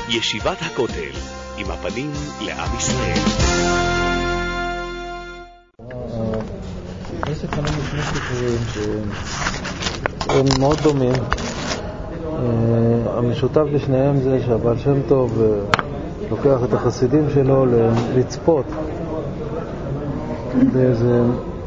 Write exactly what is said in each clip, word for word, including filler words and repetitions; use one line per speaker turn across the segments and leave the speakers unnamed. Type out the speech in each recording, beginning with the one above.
ישיבת הכותל, עם הפנים לעם ישראל.
יש לכם שני סיפורים שהם מאוד דומים. המשותף לשניהם זה שהבעל שם טוב לוקח את החסידים שלו לצפות באיזה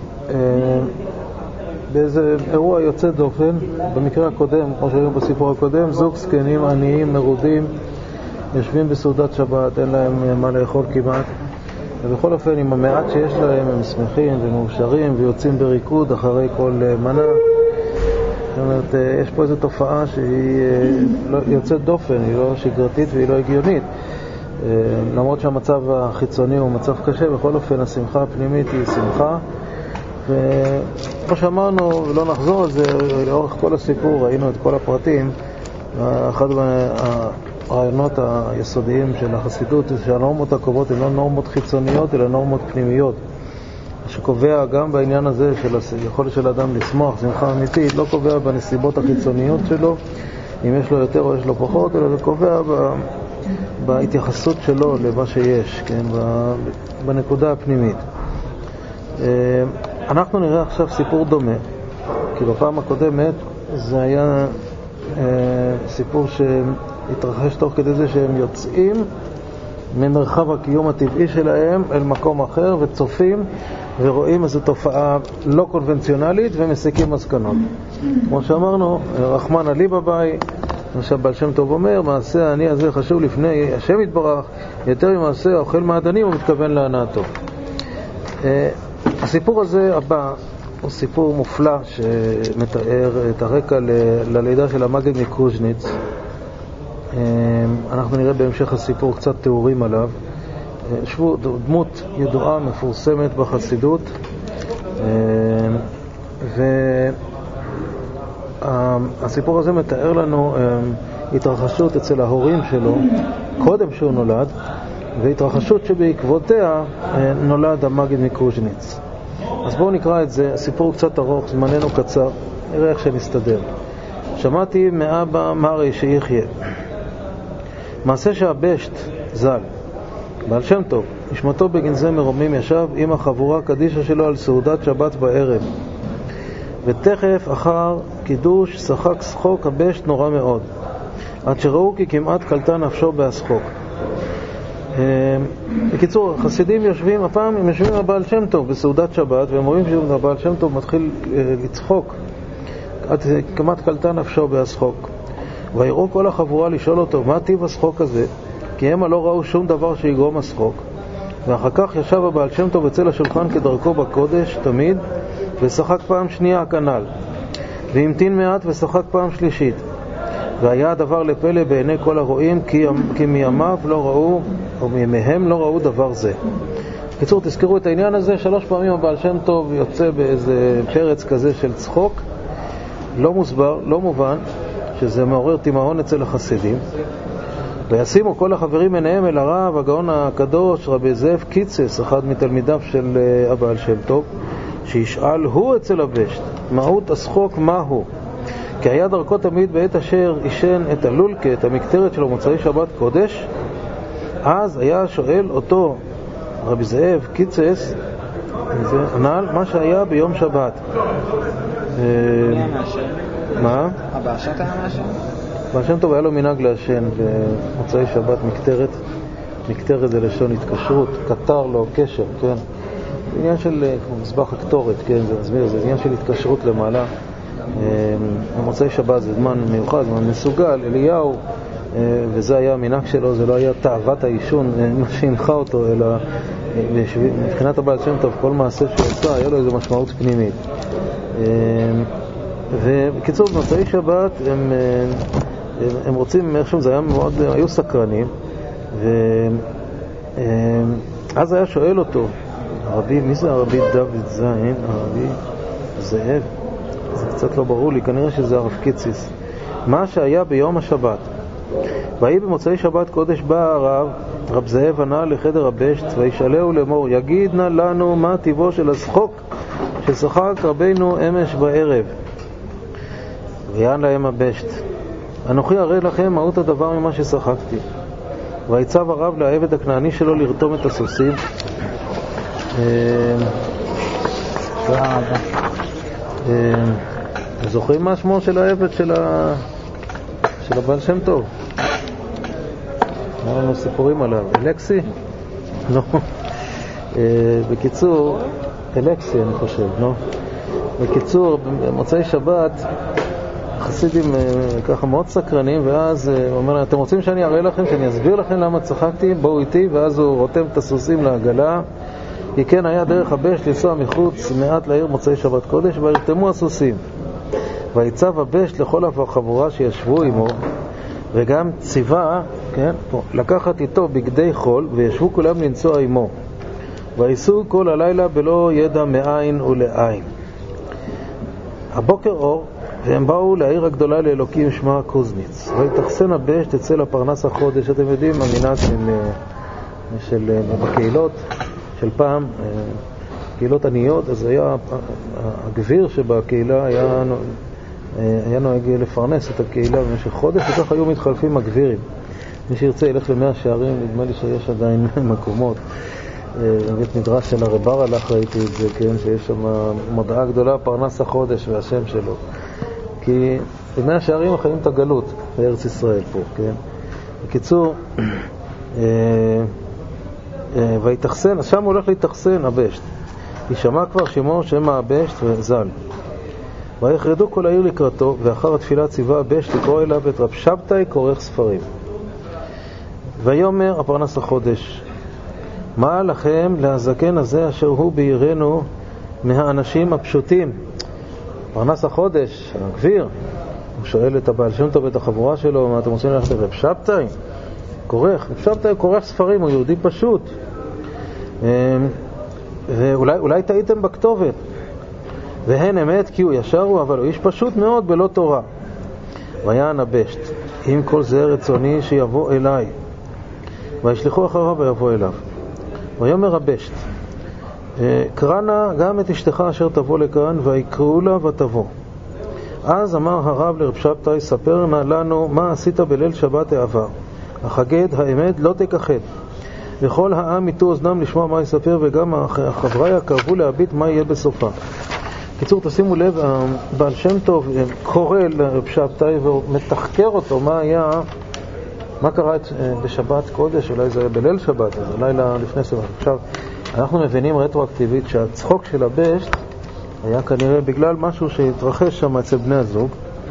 באיזה אירוע יוצא דופן. במקרה הקודם, כמו שהיו בסיפור הקודם, זוג זקנים עניים מרודים יושבים בסעודת שבת, אין להם מה לאכול כמעט, ובכל אופן עם המעט שיש להם הם שמחים ומאושרים ויוצאים בריקוד אחרי כל מנה. זאת אומרת, יש פה איזו תופעה שהיא יוצאת דופן, היא לא שגרתית והיא לא הגיונית, למרות שהמצב החיצוני הוא מצב קשה. בכל אופן השמחה הפנימית היא שמחה, וכמו שאמרנו, ולא נחזור על זה, לאורך כל הסיפור ראינו את כל הפרטים. אחד הרעיונות היסודיים של החסידות זה שהנורמות הקובעות הן לא נורמות חיצוניות אלא נורמות פנימיות, שקובע גם בעניין הזה של היכולת של האדם לשמוח שמחה אמיתית, לא קובע בנסיבות החיצוניות שלו אם יש לו יותר או יש לו פחות, אלא זה קובע ב... בהתייחסות שלו למה שיש, כן? בנקודה הפנימית. אנחנו נראה עכשיו סיפור דומה, כי בפעם הקודמת זה היה סיפור שהתרחש תוך כדי זה שהם יוצאים ממרחב הקיום הטבעי שלהם אל מקום אחר וצופים ורואים איזו תופעה לא קונבנציונלית ומסיקים מסקנות. כמו שאמרנו, רחמן עלי בבאי, מה שהבעל שם טוב אומר, מעשה העני הזה חשוב לפני השם יתברך יותר ממעשה האוכל מעדנים, הוא מתכוון להנאתו. הסיפור הזה הבא הוא סיפור מופלא שמתאר את הרקע ל- ללידה של המגד מקוז'ניץ. אנחנו נראה בהמשך הסיפור קצת תיאורים עליו. שוב, דמות ידועה מפורסמת בחסידות, והסיפור הזה מתאר לנו התרחשות אצל ההורים שלו קודם שהוא נולד, והתרחשות שבעקבותיה נולד המגד מקוז'ניץ. אז בואו נקרא את זה. הסיפור קצת ארוך, זמננו קצר, נראה איך שנסתדר. שמעתי מאבא מרי שיחיה, מעשה שהבשט ז"ל, בעל שם טוב, נשמתו בגנזי מרומים, ישב עם החבורה קדישה שלו על סעודת שבת בערב, ותכף אחר קידוש שחק שחוק הבשט נורא מאוד, עד שראו כי כמעט קלטה נפשו בהשחוק. בקיצור, חסידים יושבים, הפעם הם יושבים עם הבעל שם טוב בסעודת שבת, והם רואים שהבעל שם טוב מתחיל לצחוק עד כמעט קלטה נפשו בהשחוק. ויראו כל החבורה לשאול אותו מה טיב השחוק הזה, כי הם לא ראו שום דבר שיגרום השחוק. ואחר כך ישב הבעל שם טוב אצל השולחן כדרכו בקודש תמיד, ושחק פעם שנייה כנ"ל, והמתין מעט ושחק פעם שלישית. והיה הדבר לפלא בעיני כל הרואים, כי, כי מימיו לא ראו, או מימיהם לא ראו דבר זה. בקיצור, תזכרו את העניין הזה, שלוש פעמים הבעל שם טוב יוצא באיזה פרץ כזה של צחוק, לא מוסבר, לא מובן, שזה מעורר תימהון אצל החסידים. וישימו כל החברים עיניהם אל הרב הגאון הקדוש רבי זאב קיצס, אחד מתלמידיו של הבעל שם טוב, שישאל הוא אצל הבשט מהות השחוק מהו, כי היה דרכו תמיד בעת אשר ישן את הלולקה, את המקטרת שלו מוצאי שבת קודש. אז היה שואל אותו רבי זאב קיצס הנ"ל מה שהיה ביום שבת. מה?
הבעשת היה משהו?
הבעל שם טוב היה לו מנהג לעשן במוצאי שבת מקטרת. מקטרת זה לשון התקשרות, קטר לו קשר, כן? עניין של מזבח הקטורת, כן? זה מסביר, זה עניין של התקשרות למעלה. במוצאי שבת זה זמן מיוחד, זמן מסוגל. אליהו, וזה היה המנהג שלו, זה לא היה תאוות העישון מה שהנחה אותו, אלא מבחינת הבעל שם טוב כל מעשה שעשה היה לו איזו משמעות פנימית. ובקיצור, במוצאי שבת הם, הם, הם רוצים, איכשהו זה היה מאוד, היו סקרנים, ואז היה שואל אותו הרבי, מי זה הרבי דוד זין? הרבי זאב? זה קצת לא ברור לי, כנראה שזה הרב קיציס. מה שהיה ביום השבת. ויהי במוצאי שבת קודש בא הרב, רב זאב ענה לחדר הבשט, וישאלהו לאמור, יגיד נא לנו מה טיבו של השחוק ששחק רבינו אמש בערב. ויען להם הבשט, אנוכי אראה לכם מהות הדבר ממה ששחקתי. ויצב הרב לעבד הכנעני שלו לרתום את הסוסים. זוכרים מה שמו של העבד של הבעל שם טוב? מה לנו סיפורים עליו? אלכסי? לא. בקיצור, אלכסי אני חושב, לא? בקיצור, במוצאי שבת חסידים ככה מאוד סקרנים, ואז הוא אומר, אתם רוצים שאני אראה לכם, שאני אסביר לכם למה צחקתי? בואו איתי. ואז הוא רותם את הסוסים לעגלה, כי כן היה דרך הבש לנסוע מחוץ מעט לעיר מוצאי שבת קודש, וירתמו הסוסים. ויצב הבש לכל החבורה שישבו עמו, וגם ציווה, כן, לקחת איתו בגדי חול, וישבו כולם לנסוע עמו. ויסעו כל הלילה בלא ידע מאין ולעין. הבוקר אור, והם באו לעיר הגדולה לאלוקים שמה קוזניץ. ויתחסן הבש תצא לפרנס החודש. אתם יודעים, המנהג של, של בקהילות של פעם, קהילות עניות, אז היה הגביר שבקהילה היה, היה נוהג לפרנס את הקהילה במשך חודש, וכך היו מתחלפים הגבירים. מי שירצה ילך למאה שערים, נדמה לי שיש עדיין מקומות. בבית מדרש של הרבר הלך ראיתי את זה, כן, שיש שם מודעה גדולה, פרנס החודש והשם שלו. כי במאה שערים חיים את הגלות בארץ ישראל פה, כן. בקיצור, ויתחסן, אז שם הולך להתחסן הבשט. ישמע כבר שמו שם הבשט וזל. ויחרדו כל העיר לקראתו, ואחר התפילה ציווה הבשט לקרוא אליו את רב שבתאי כורך ספרים. ויאמר הפרנס החודש, מה לכם להזקן הזה אשר הוא בעירנו מהאנשים הפשוטים? פרנס החודש, הגביר, הוא שואל את הבעל שם טוב ואת החבורה שלו, מה אתם רוצים ללכת לרב שבתאי? כורך, רב שבתאי כורך ספרים, הוא יהודי פשוט. ואולי אולי טעיתם בכתובת. והן אמת כי הוא ישר הוא, אבל הוא איש פשוט מאוד בלא תורה. ויען הבשט, אם כל זה רצוני שיבוא אליי. וישלחו אחריו ויבוא אליו. ויאמר הבשט, קרנה גם את אשתך אשר תבוא לכאן, ויקראו לה ותבוא. אז אמר הרב לרב שבתאי, ספר נא לנו מה עשית בליל שבת העבר. החגד האמת לא תכחד. וכל העם יטו אוזנם לשמוע מה יספר, וגם החבריה קרבו להביט מה יהיה בסופה. קיצור, תשימו לב, בעל שם טוב קורא לרב שבתאי ומתחקר אותו מה היה, מה קרה בשבת קודש, אולי זה היה בליל שבת, אז לילה לפני שבת. עכשיו, אנחנו מבינים רטרואקטיבית שהצחוק של הבשט היה כנראה בגלל משהו שהתרחש שם אצל בני הזוג,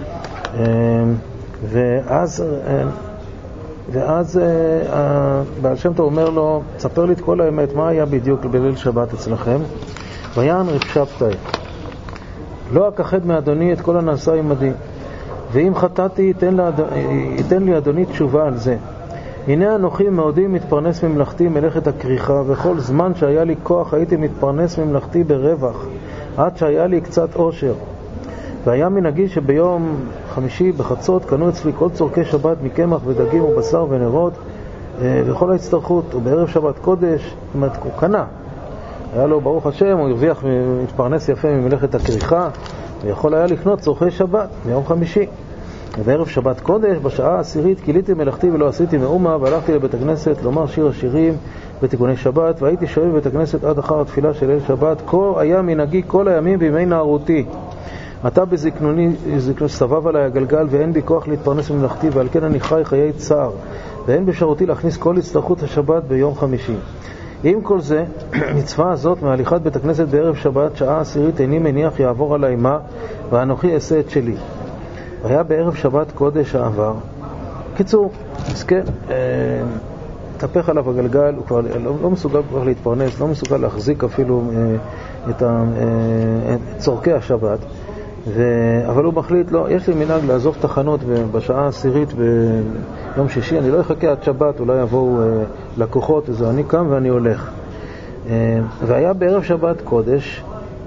ואז ואז בעל שם טוב אומר לו, תספר לי את כל האמת, מה היה בדיוק בליל שבת אצלכם? ויען רב שבתאי, לא אכחד מאדוני את כל הנעשה עמדי, ואם חטאתי ייתן, לאד... ייתן לי אדוני תשובה על זה. הנה אנוכי מעודי מתפרנס ממלכתי מלאכת הכריכה, וכל זמן שהיה לי כוח הייתי מתפרנס ממלכתי ברווח, עד שהיה לי קצת עושר. והיה מנהגי שביום חמישי בחצות קנו אצלי כל צורכי שבת מקמח ודגים ובשר ונרות וכל ההצטרכות, ובערב שבת קודש הוא קנה, היה לו ברוך השם, הוא הרוויח, מתפרנס יפה ממלאכת הכריכה, ויכול היה לקנות צורכי שבת ביום חמישי. ובערב שבת קודש בשעה העשירית קיליתי מלאכתי ולא עשיתי מאומה, והלכתי לבית הכנסת לומר שיר השירים בתיקוני שבת, והייתי שואל בבית הכנסת עד אחר התפילה של ליל שבת. כה היה מנהגי כל הימים בימי נערותי. עתה בזקנוני סבב עליי הגלגל, ואין בי כוח להתפרנס ממלאכתי, ועל כן אני חי חיי צער, ואין באפשרותי להכניס כל הצטרכות השבת ביום חמישי. עם כל זה, מצווה הזאת מהליכת בית הכנסת בערב שבת, שעה עשירית, איני מניח יעבור עליי מה, ואנוכי אעשה את שלי. והיה בערב שבת קודש העבר. קיצור, אז כן, תפך עליו הגלגל, הוא כבר לא, לא מסוגל כבר להתפרנס, לא מסוגל להחזיק אפילו את, ה, את צורכי השבת, ו... אבל הוא מחליט, לא, יש לי מנהג לעזוב תחנות בשעה העשירית ביום שישי, אני לא אחכה עד שבת, אולי יבואו לקוחות, אז אני קם ואני הולך. והיה בערב שבת קודש,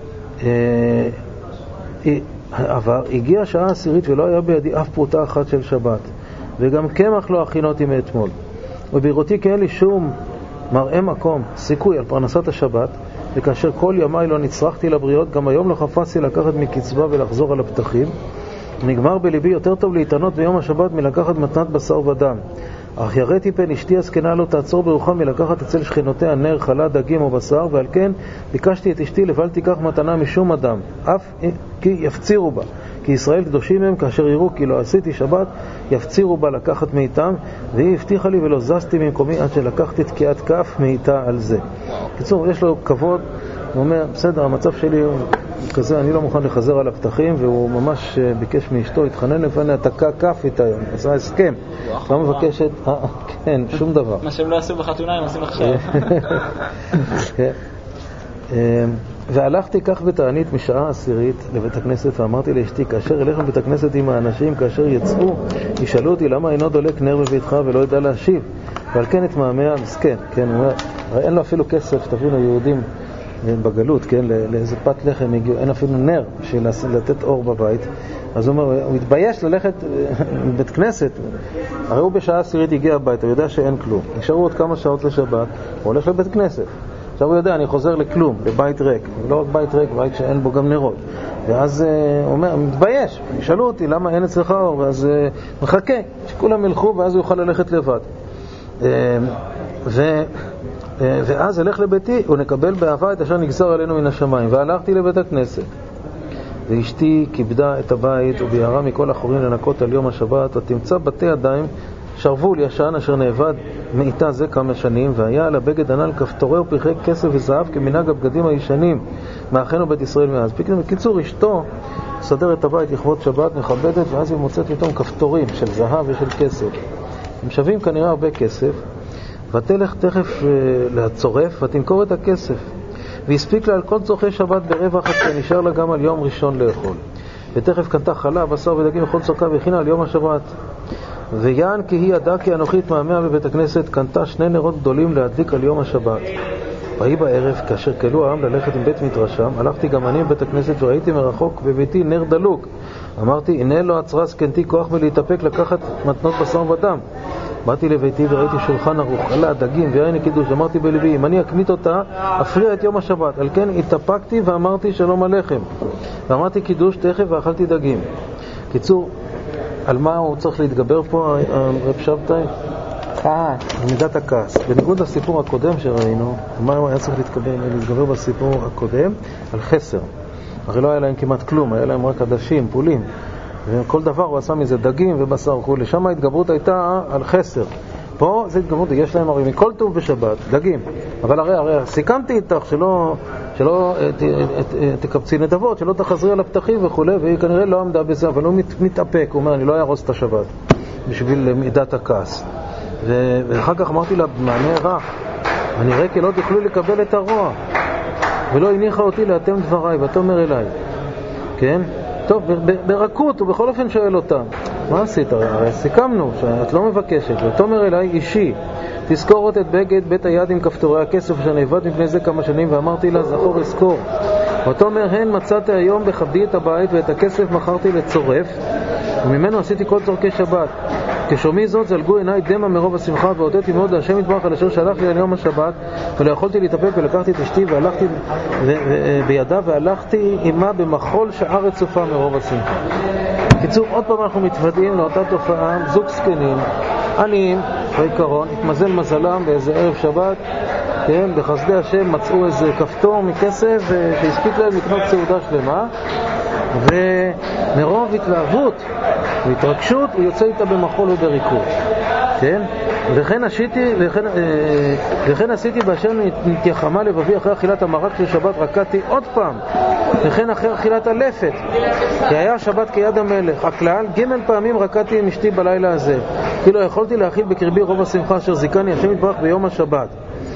אבל הגיעה שעה עשירית ולא היה בידי אף פרוטה אחת של שבת, וגם קמח לא הכינותי מאתמול, ובראותי כי אין לי שום מראה מקום, סיכוי על פרנסת השבת, וכאשר כל ימיי לא נצרכתי לבריות, גם היום לא חפצתי לקחת מקצבה ולחזור על הפתחים. נגמר בליבי יותר טוב להתענות ביום השבת מלקחת מתנת בשר ודם. אך יראתי פן אשתי הזקנה לא תעצור ברוחה מלקחת אצל שכנותיה נר, חלה, דגים או בשר, ועל כן ביקשתי את אשתי לבל תיקח מתנה משום אדם, אף כי יפצירו בה, כי ישראל קדושים הם, כאשר יראו כי לא עשיתי שבת יפצירו בה לקחת מאיתם, והיא הבטיחה לי ולא זזתי ממקומי עד שלקחתי תקיעת כף מאיתה על זה. קיצור, יש לו כבוד, הוא אומר, בסדר, המצב שלי הוא כזה, אני לא מוכן לחזר על הפתחים, והוא ממש ביקש מאשתו, התחנן לפניה, תקע כף איתה, עשה הסכם, לא מבקשת, כן, שום דבר.
מה שהם לא עשו בחתונה, הם עושים עכשיו.
והלכתי כך בתענית משעה עשירית לבית הכנסת, ואמרתי לאשתי, כאשר אלך לבית הכנסת עם האנשים, כאשר יצאו, ישאלו אותי למה אינו דולק נר בביתך ולא ידע להשיב, ועל כן את מאמיה מסכן, כן, הוא אומר, הרי אין לו אפילו כסף, תבינו, יהודים בגלות, כן, לאיזה פת לחם הגיעו, אין אפילו נר של לתת אור בבית, אז הוא אומר, הוא מתבייש ללכת לבית כנסת, הרי הוא בשעה עשירית הגיע הבית, הוא יודע שאין כלום, נשארו עוד כמה שעות לשבת, הוא הולך לבית כנסת, עכשיו הוא יודע, אני חוזר לכלום, לבית ריק, לא רק בית ריק, בית שאין בו גם נרות, ואז הוא אומר, מתבייש, ישאלו אותי למה אין אצלך אור, ואז מחכה שכולם ילכו ואז הוא יוכל ללכת לבד. ו... ואז אלך לביתי ונקבל באהבה את אשר נגזר עלינו מן השמיים. והלכתי לבית הכנסת, ואשתי כיבדה את הבית וביערה מכל החורים לנקות על יום השבת, ותמצא בתי ידיים שרבול ישן אשר נאבד מאיתה זה כמה שנים, והיה על הבגד הנ"ל כפתורי ופרחי כסף וזהב כמנהג הבגדים הישנים מאחינו בית ישראל מאז. בקיצור, אשתו סדר את הבית לכבוד שבת, מכבדת, ואז היא מוצאת פתאום כפתורים של זהב ושל כסף, הם שווים כנראה הרבה כסף. ותלך תכף לצורף ותמכור את הכסף, והספיק לה על כל צורכי שבת ברבע אחת, שנשאר לה גם על יום ראשון לאכול. ותכף קנתה חלה, בשר ודגים וכל צורכה והכינה על יום השבת. ויען כי היא ידעה כי אנוכי התמהמה בבית הכנסת, קנתה שני נרות גדולים להדליק על יום השבת. ויהי בערב, כאשר קלו העם ללכת עם בית מדרשם, הלכתי גם אני בבית הכנסת וראיתי מרחוק בביתי נר דלוק. אמרתי, הנה לא עצרה זקנתי כוח מלהתאפק לקחת מתנות בשר ודם. באתי לביתי וראיתי שולחן ערוך, חלה, דגים ויין קידוש. אמרתי בלבי, אם אני אקמית אותה, אפריע את יום השבת. על כן התאפקתי ואמרתי שלום הלחם. ואמרתי קידוש תכף ואכלתי דגים. קיצור, על מה הוא צריך להתגבר פה, רב שבתאי?
כעס.
מידת הכעס. בניגוד לסיפור הקודם שראינו, מה הוא היה צריך להתגבר, להתגבר בסיפור הקודם? על חסר. הרי לא היה להם כמעט כלום, היה להם רק עדשים, פולים. וכל דבר הוא עשה מזה דגים ובשר וכולי. שם ההתגברות הייתה על חסר. פה זה התגברות, יש להם הרי מכל טוב בשבת, דגים. אבל הרי, הרי סיכמתי איתך שלא, שלא ת, ת, תקבצי נדבות, שלא תחזרי על הפתחים וכולי, והיא כנראה לא עמדה בזה, אבל הוא מת, מתאפק, הוא אומר, אני לא ארוס את השבת, בשביל מידת הכעס. ו, ואחר כך אמרתי לה, מענה רע, אני רואה כי לא תוכלו לקבל את הרוע, ולא הניחה אותי לאתם דבריי, ואתה אומר אליי, כן? טוב, ברכות, הוא בכל אופן שואל אותה, מה עשית? הרי סיכמנו שאת לא מבקשת. ותאמר אליי, אישי, תזכור את בגד בית היד עם כפתורי הכסף שנאבד מפני זה כמה שנים, ואמרתי לה, זכור אזכור. ותאמר, הן מצאתי היום בכבדי את הבית, ואת הכסף מכרתי לצורף, וממנו עשיתי כל צורכי שבת. כשומעי זאת זלגו עיניי דמע מרוב השמחה, והודיתי מאוד להשם יתברך על אשר שלח לי על יום השבת, ולא יכולתי להתאפק, ולקחתי את אשתי והלכתי בידה והלכתי עמה במחול שעה רצופה מרוב השמחה. בקיצור, עוד פעם אנחנו מתוודעים לאותה תופעה, זוג זקנים, עניים, בעיקרון, התמזל מזלם באיזה ערב שבת, כן, בחסדי השם מצאו איזה כפתור מכסף שהספיק להם לקנות סעודה שלמה, ומרוב התלהבות והתרגשות הוא יוצא איתה במחול ובריקוד, כן? וכן עשיתי וכן, וכן עשיתי באשר נתייחמה לבבי אחרי אכילת המרק של שבת, רקדתי עוד פעם, וכן אחרי אכילת הלפת, כי היה שבת כיד המלך. הכלל, ג' פעמים רקדתי עם אשתי בלילה הזה, כי לא יכולתי להכיל בקרבי רוב השמחה אשר זיכני השם יתברך ביום השבת.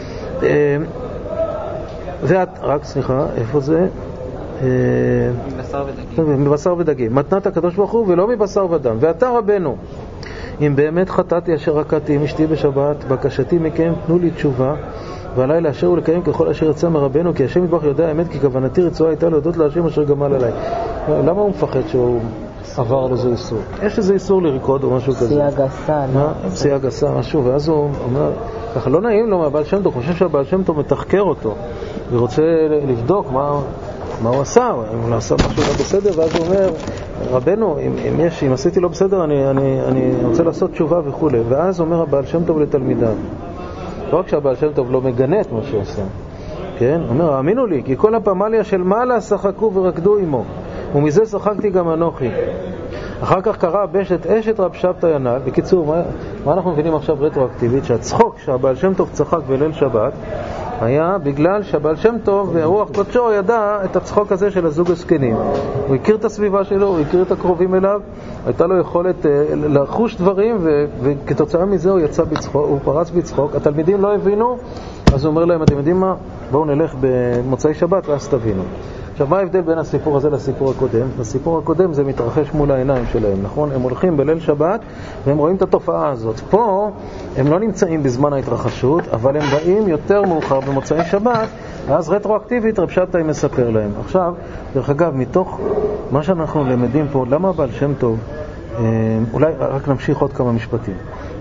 ואת, רק סליחה, איפה זה?
מבשר ודגים.
מבשר ודגים. מתנת הקדוש ברוך הוא ולא מבשר ודם. ואתה רבנו, אם באמת חטאתי אשר רקדתי עם אשתי בשבת, בקשתי מכם תנו לי תשובה, ועליי לאשר ולקיים ככל אשר יצא מרבנו, כי השם יתברך יודע האמת, כי כוונתי רצועה הייתה להודות להשם אשר גמל עליי. למה הוא מפחד שהוא עבר על איזה איסור? יש איזה איסור לרקוד או משהו כזה.
פסיעה גסה. מה?
פסיעה גסה, משהו. ואז הוא אומר, ככה לא נעים לו מהבעל שם טוב, חושב שהבעל שם טוב מתחקר אותו ורוצה לבדוק מה, מה הוא עשה, אם הוא עשה משהו לא בסדר, ואז הוא אומר, רבנו, אם, אם יש, אם עשיתי לא בסדר, אני, אני, אני רוצה לעשות תשובה וכו'. ואז אומר הבעל שם טוב לתלמידיו, לא רק שהבעל שם טוב לא מגנה את מה שעושה, כן? הוא אומר, האמינו לי, כי כל הפמליה של מעלה שחקו ורקדו עמו, ומזה שחקתי גם אנוכי. אחר כך קרא הבשת אשת רב שבתאי הנ"ל. בקיצור, מה, מה אנחנו מבינים עכשיו רטרואקטיבית? שהצחוק שהבעל שם טוב צחק בליל שבת היה בגלל שהבעל שם טוב ורוח קודשו ידע את הצחוק הזה של הזוג הזקנים. הוא הכיר את הסביבה שלו, הוא הכיר את הקרובים אליו, הייתה לו יכולת uh, לחוש דברים, ו- וכתוצאה מזה הוא יצא בצחוק, הוא פרץ בצחוק. התלמידים לא הבינו, אז הוא אומר להם, אתם יודעים מה? בואו נלך במוצאי שבת ואז תבינו. עכשיו, מה ההבדל בין הסיפור הזה לסיפור הקודם? בסיפור הקודם זה מתרחש מול העיניים שלהם, נכון? הם הולכים בליל שבת והם רואים את התופעה הזאת. פה הם לא נמצאים בזמן ההתרחשות, אבל הם באים יותר מאוחר במוצאי שבת, ואז רטרואקטיבית רב שבתאי מספר להם. עכשיו, דרך אגב, מתוך מה שאנחנו למדים פה, למה הבעל שם טוב? אולי רק נמשיך עוד כמה משפטים.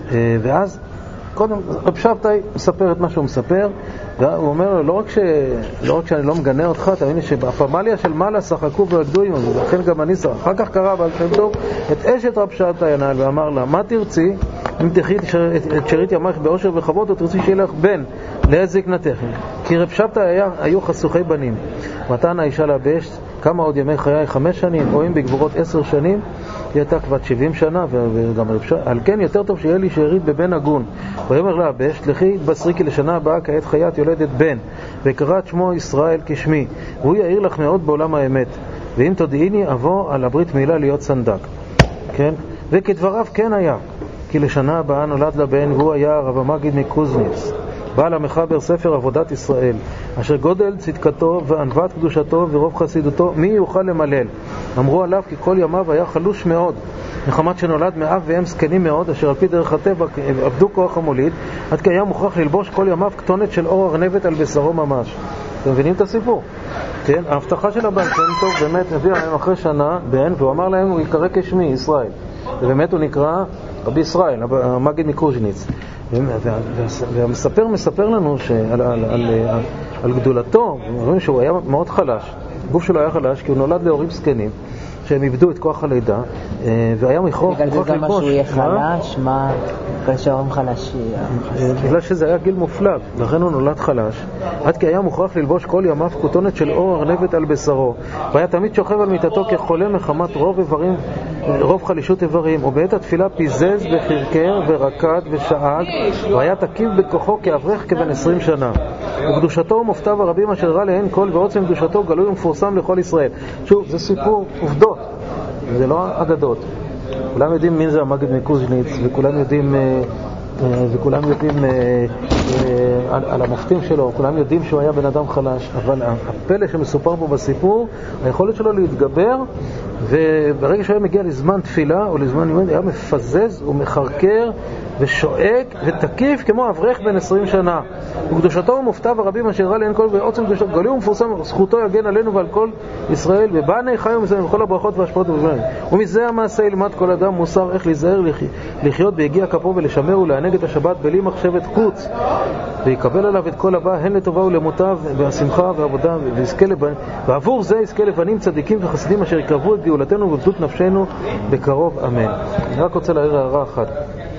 ואז קודם, רב שבתאי מספר את מה שהוא מספר, והוא אומר לו, לא רק, ש... לא רק שאני לא מגנה אותך, תאמיני שבפמליה של מעלה שחקו ורקדו עמו, ולכן גם אני שחק. אחר כך קרא בעל שם טוב את אשת רב שבתאי הנ"ל ואמר לה, מה תרצי אם תחי את שארית ימייך באושר וכבוד, או תרצי שיהיה לך בן לעת זקנתך? כי רב שבתאי היו חסוכי בנים. מתן האישה לבשת, כמה עוד ימי חיי? חמש שנים, או אם בגבורות עשר שנים, היא הייתה כבת שבעים שנה, וגם רב שבתאי, על כן יותר טוב שיהיה לי שארית בבן הגון. ויאמר לה הבשת, לכי התבשרי כי לשנה הבאה כעת חיית יולדת בן, וקרא את שמו ישראל כשמי, והוא יאיר לך מאוד בעולם האמת, ואם תודיעיני אבוא על הברית מילה להיות סנדק. כן? וכדבריו כן היה, כי לשנה הבאה נולד לבן, והוא היה הרב המגיד מקוזניץ, בעל המחבר ספר עבודת ישראל, אשר גודל צדקתו וענוות קדושתו ורוב חסידותו מי יוכל למלל. אמרו עליו כי כל ימיו היה חלוש מאוד, מחמת שנולד מאב ואם זקנים מאוד, אשר על פי דרך הטבע עבדו כוח המוליד, עד כי היה מוכרח ללבוש כל ימיו כתונת של אור ארנבת על בשרו ממש. אתם מבינים את הסיפור? כן? ההבטחה של הבעל שם טוב באמת מביא להם אחרי שנה בן, והוא אמר להם הוא יקרא כשמי ישראל, ובאמת הוא נקרא רבי ישראל, המגיד מקוז'ניץ. והמספר מספר לנו שעל, על, על, על, על גדולתו, אומרים שהוא היה מאוד חלש, הגוף שלו היה חלש כי הוא נולד להורים זקנים שהם איבדו את כוח הלידה, והיה מכרוך
בגלל זה גם שהוא יהיה חלש, מה? בגלל שההורים חלשים.
בגלל שזה היה גיל מופלג, לכן הוא נולד חלש, עד כי היה מוכרח ללבוש כל ימיו כותונת של אור ארנבת על בשרו, והיה תמיד שוכב על מיטתו כחולה מחמת רוב איברים, רוב חלישות איברים, ובעת התפילה פיזז וחרקר ורקד ושאג, והיה תקיף בכוחו כאברך כבן עשרים שנה. וקדושתו ומופתיו הרבים אשר רע להן כל, ועוצם קדושתו גלוי ומפורסם לכל ישראל. שוב, זה סיפור עובדות, זה לא אגדות. כולם יודעים מי זה המגיד מקוז'ניץ, וכולם יודעים וכולם יודעים על, על המופתים שלו, כולם יודעים שהוא היה בן אדם חלש, אבל הפלא שמסופר פה בסיפור, היכולת שלו להתגבר, וברגע שהוא היה מגיע לזמן תפילה או לזמן ימין, היה מפזז ומחרקר ושואק ותקיף כמו אברך בן עשרים שנה. וקדושתו ומופתיו הרבים אשר רע להן כל, ועוצם קדושתו גלוי ומפורסם, זכותו יגן עלינו ועל כל ישראל, ובאנה חיו מסיים בכל הברכות והשפעות ובגליים. ומזה המעשה ילמד כל אדם מוסר איך להיזהר לחיות ביגיע כפו ולשמר ולענג את השבת בלי מחשבת חוץ, ויקבל עליו את כל הבא הן לטובה ולמוטב והשמחה והעבודה, ויזכה לבנים, ועבור זה יזכה לבנים צדיקים וחסידים אשר יקרבו את גאולתנו ובגדות נפשנו בקרוב אמן. אני רק רוצה להעיר הערה אחת.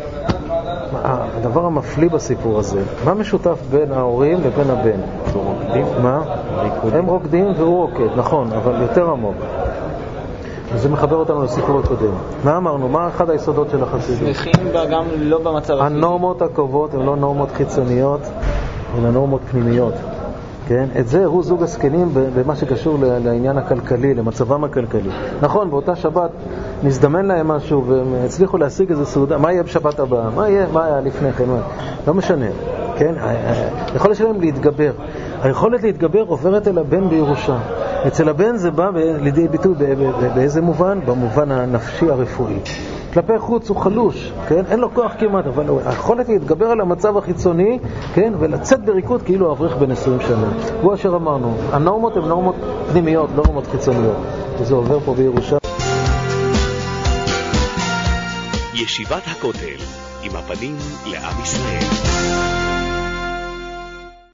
הדבר המפליא בסיפור הזה, מה משותף בין ההורים לבין הבן? מה? הם רוקדים והוא רוקד, נכון, אבל יותר עמוק. וזה מחבר אותנו לסיפור הקודם. מה אמרנו? מה אחד היסודות של החסידות?
שמחים בה גם לא במצב הזה.
הנורמות הקרובות הן לא נורמות חיצוניות, הן נורמות פנימיות. כן? את זה הוא זוג הזקנים במה שקשור לעניין הכלכלי, למצבם הכלכלי. נכון, באותה שבת נזדמן להם משהו והם הצליחו להשיג איזו סעודה. מה יהיה בשבת הבאה? מה יהיה? מה היה לפני כן? לא משנה. כן? היכולת שלהם להתגבר. היכולת להתגבר עוברת אל הבן בירושה. אצל הבן זה בא לידי ביטוי באיזה מובן? במובן הנפשי הרפואי. כלפי חוץ הוא חלוש, כן? אין לו כוח כמעט, אבל היכולת להתגבר על המצב החיצוני, כן? ולצאת בריקוד כאילו אברך בן עשרים שנה. הוא אשר אמרנו, הנורמות הן נורמות פנימיות, לא נורמות חיצוניות. וזה עובר פה בירושה.
ישיבת הכותל, עם הפנים לעם ישראל.